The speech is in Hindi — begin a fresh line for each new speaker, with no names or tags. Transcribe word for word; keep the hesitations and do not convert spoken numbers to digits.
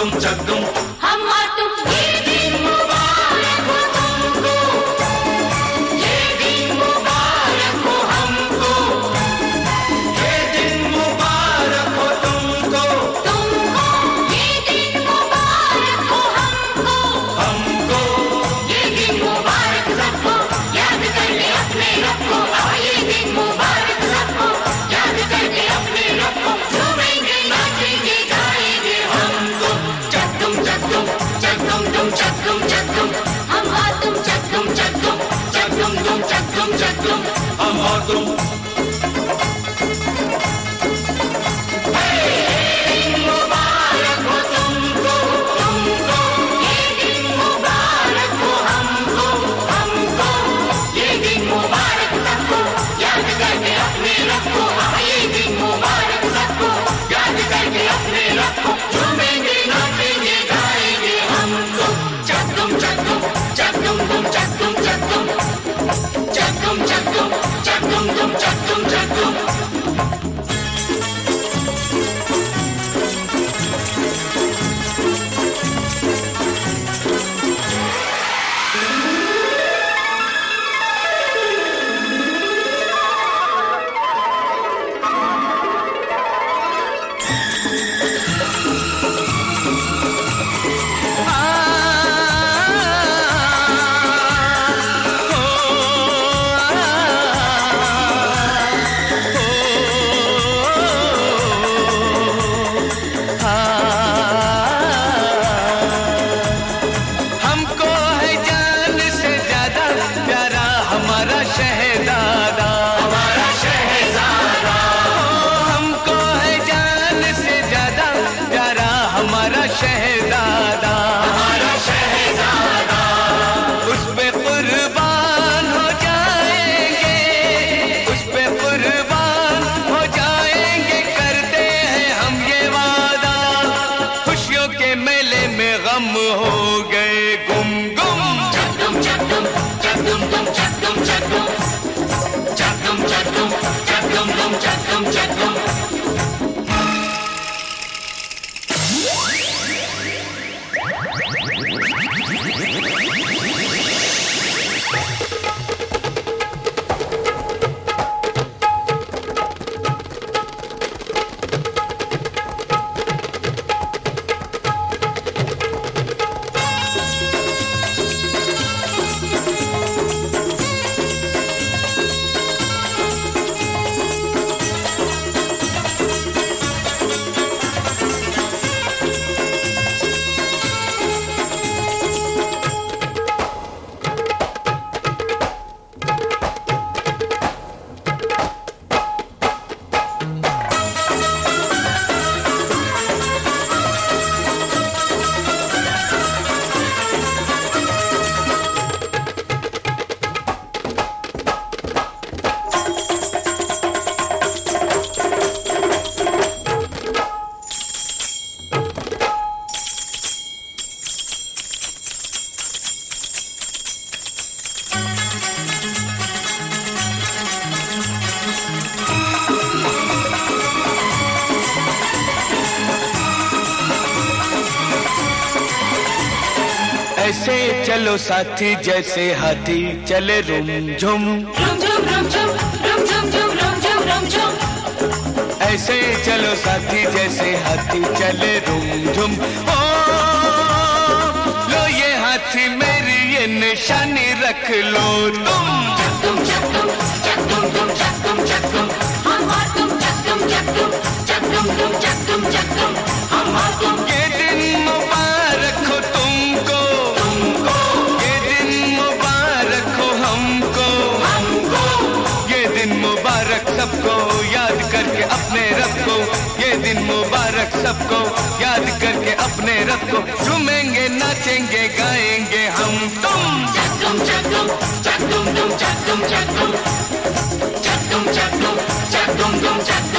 तुम चक तुम
हम और तुम ये दिन मुबारक हो तुमको, ये दिन मुबारक हो हमको,
ये दिन मुबारक हो तुमको,
तुमको ये दिन मुबारक हो हमको,
हमको
ये दिन मुबारक सबको याद करके अपने रब को। आ ये दिन मुबारक सबको याद करके अपने रब को, झूमेंगे नाचेंगे गाएंगे हम तुम चक तुम चक तुम चक तुम तुम चक तुम चक तुम हम और तुम चक तुम चक तुम चक तुम तुम चक तुम चक तुम
हम और तुम।
मुबारक हो तुमको, तुमको ये दिन मुबारक हो हमको, हमको ये दिन मुबारक सबको याद करके अपने रब को। आ ये दिन मुबारक सबको याद करके अपने रब को, झूमेंगे नाचेंगे गाएंगे हम तुम चक तुम चक तुम चक तुम तुम चक तुम चक तुम चक तुम चक तुम चक तुम तुम चक तुम चक तुम।
हमको है जान से ज्यादा प्यारा हमारा शहजादा,
हमारा शहजादा,
हमको है जान से ज्यादा प्यारा हमारा शहजादा,
हमारा शहजादा,
उस पे कुर्बान हो जाएंगे, उस पे कुर्बान हो जाएंगे, करते हैं हम ये वादा। खुशियों के मेले में गम हो गए गुम गुम।
चक तुम चक तुम चक तुम तुम चक तुम चक तुम चक तुम चक तुम चक तुम तुम चक तुम चक तुम।
ऐसे चलो साथी जैसे हाथी चले रुम झुम,
रुम झुम रुम झुम रुम झुम झुम रुम झुम रुम झुम।
ऐसे चलो साथी जैसे हाथी चले रुम झुम। ओ लो ये हाथी मेरी ये निशानी रख लो तुम।
चक तुम चक तुम चक तुम तुम चक तुम चक तुम हम और तुम चक तुम चक तुम चक तुम तुम चक तुम चक तुम हम और तुम।
ये दिन मुबारक हो तुमको,
तुमको
ये दिन मुबारक हो हमको,
हमको
ये दिन मुबारक सबको याद करके अपने रब को। ये दिन मुबारक सबको याद करके अपने रब को, झूमेंगे नाचेंगे गाएंगे हम तुम
चक तुम चक तुम चक तुम तुम चक तुम चक तुम चक तुम चक तुम चक तुम तुम चक